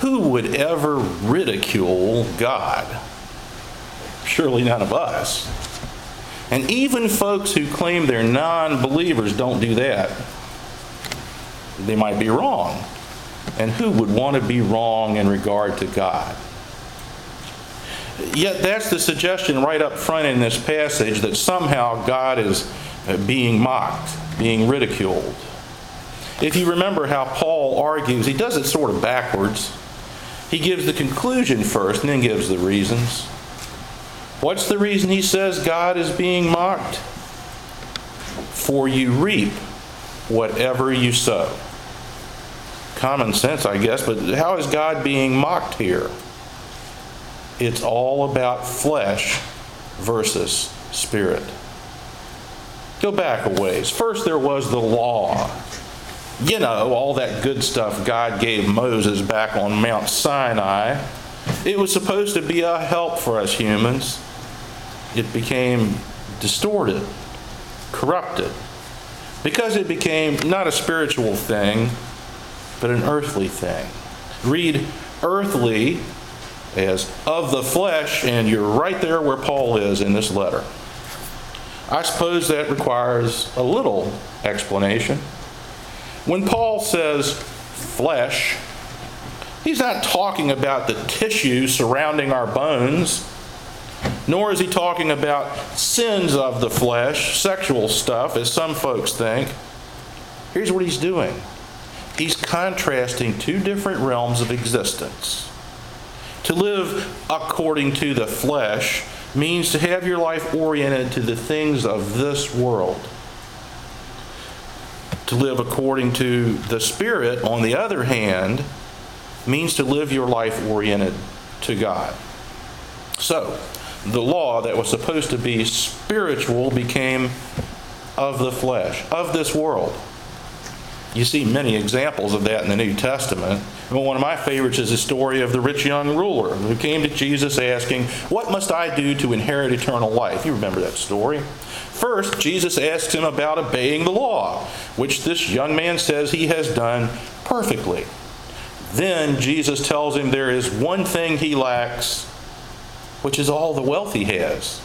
who would ever ridicule God? Surely none of us. And even folks who claim they're non-believers don't do that. They might be wrong. And who would want to be wrong in regard to God? Yet that's the suggestion right up front in this passage, that somehow God is being mocked, being ridiculed. If you remember how Paul argues, he does it sort of backwards. He gives the conclusion first and then gives the reasons. What's the reason he says God is being mocked? For you reap whatever you sow. Common sense, I guess, but how is God being mocked here? It's all about flesh versus spirit. Go back a ways. First there was the law. You know, all that good stuff God gave Moses back on Mount Sinai. It was supposed to be a help for us humans. It became distorted, corrupted, because it became not a spiritual thing, but an earthly thing. Read earthly as of the flesh, and you're right there where Paul is in this letter. I suppose that requires a little explanation. When Paul says flesh, he's not talking about the tissue surrounding our bones, nor is he talking about sins of the flesh, sexual stuff, as some folks think. Here's what he's doing. He's contrasting two different realms of existence. To live according to the flesh means to have your life oriented to the things of this world. To live according to the Spirit, on the other hand, means to live your life oriented to God. So, the law that was supposed to be spiritual became of the flesh, of this world. You see many examples of that in the New Testament. One of my favorites is the story of the rich young ruler who came to Jesus asking, "What must I do to inherit eternal life?" You remember that story. First, Jesus asks him about obeying the law, which this young man says he has done perfectly. Then Jesus tells him there is one thing he lacks, which is all the wealth he has.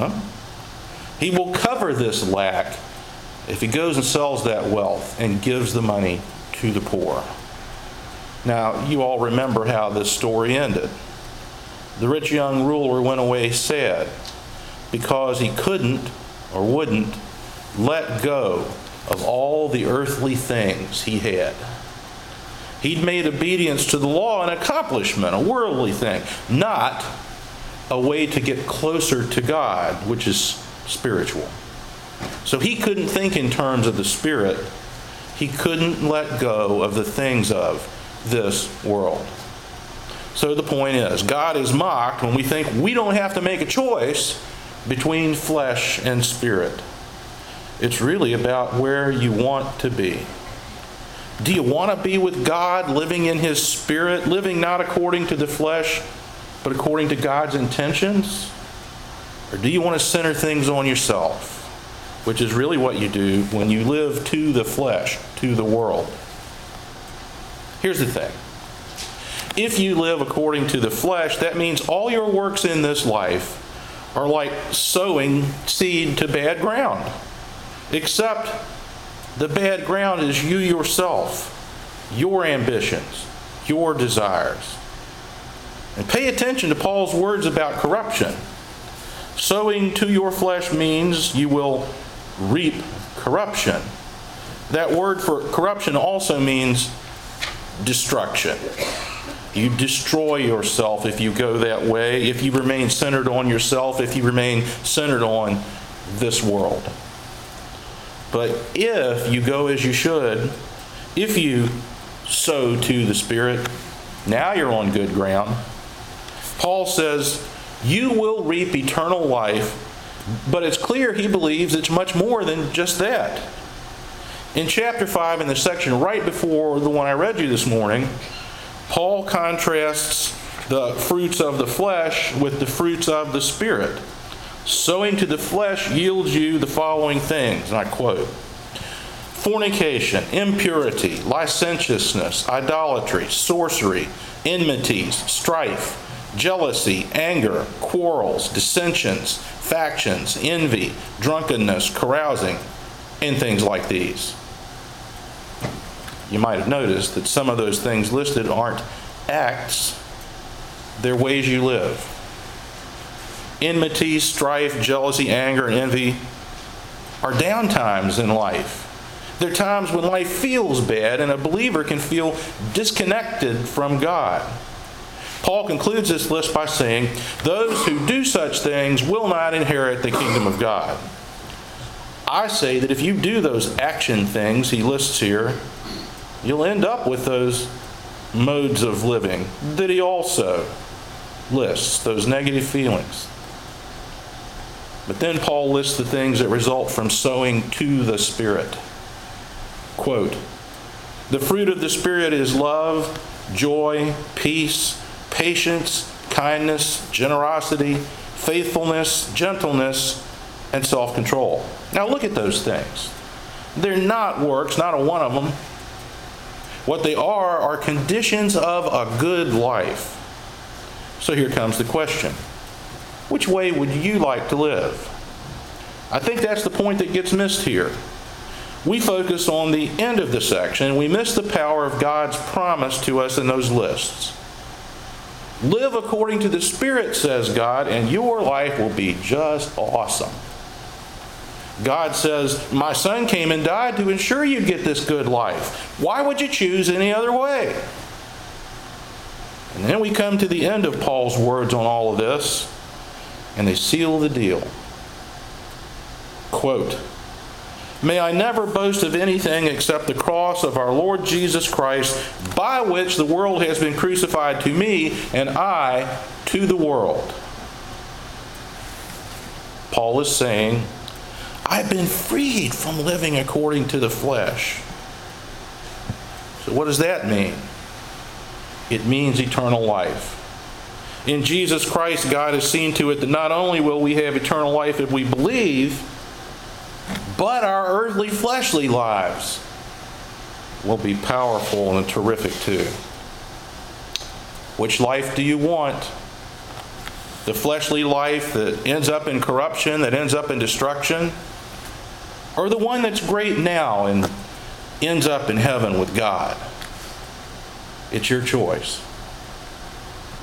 He will cover this lack if he goes and sells that wealth and gives the money to the poor. Now, you all remember how this story ended. The rich young ruler went away sad because he couldn't or wouldn't let go of all the earthly things he had. He'd made obedience to the law an accomplishment, a worldly thing, not a way to get closer to God, which is spiritual. So he couldn't think in terms of the Spirit. He couldn't let go of the things of this world. So the point is, God is mocked when we think we don't have to make a choice between flesh and spirit. It's really about where you want to be. Do you want to be with God, living in His Spirit, living not according to the flesh, but according to God's intentions? Or do you want to center things on yourself, which is really what you do when you live to the flesh, to the world? Here's the thing. If you live according to the flesh, that means all your works in this life are like sowing seed to bad ground. Except the bad ground is you yourself, your ambitions, your desires. And pay attention to Paul's words about corruption. Sowing to your flesh means you will reap corruption. That word for corruption also means destruction. You destroy yourself if you go that way, if you remain centered on yourself, if you remain centered on this world. But if you go as you should, if you sow to the Spirit, now you're on good ground. Paul says, you will reap eternal life, but it's clear he believes it's much more than just that. In chapter 5, in the section right before the one I read you this morning, Paul contrasts the fruits of the flesh with the fruits of the Spirit. Sowing to the flesh yields you the following things, and I quote, fornication, impurity, licentiousness, idolatry, sorcery, enmities, strife, jealousy, anger, quarrels, dissensions, factions, envy, drunkenness, carousing, and things like these. You might have noticed that some of those things listed aren't acts, they're ways you live. Enmity, strife, jealousy, anger, and envy are downtimes in life. They're times when life feels bad and a believer can feel disconnected from God. Paul concludes this list by saying, those who do such things will not inherit the kingdom of God. I say that if you do those action things he lists here, you'll end up with those modes of living that he also lists, those negative feelings. But then Paul lists the things that result from sowing to the Spirit. Quote, the fruit of the Spirit is love, joy, peace, patience, kindness, generosity, faithfulness, gentleness, and self-control. Now look at those things. They're not works, not a one of them. What they are conditions of a good life. So here comes the question. Which way would you like to live? I think that's the point that gets missed here. We focus on the end of the section and we miss the power of God's promise to us in those lists. Live according to the Spirit, says God, and your life will be just awesome. God says, my Son came and died to ensure you get this good life. Why would you choose any other way? And then we come to the end of Paul's words on all of this, and they seal the deal. Quote, may I never boast of anything except the cross of our Lord Jesus Christ, by which the world has been crucified to me, and I to the world. Paul is saying, I've been freed from living according to the flesh. So what does that mean? It means eternal life. In Jesus Christ, God has seen to it that not only will we have eternal life if we believe, but our earthly fleshly lives will be powerful and terrific too. Which life do you want? The fleshly life that ends up in corruption, that ends up in destruction? Or the one that's great now and ends up in heaven with God? It's your choice.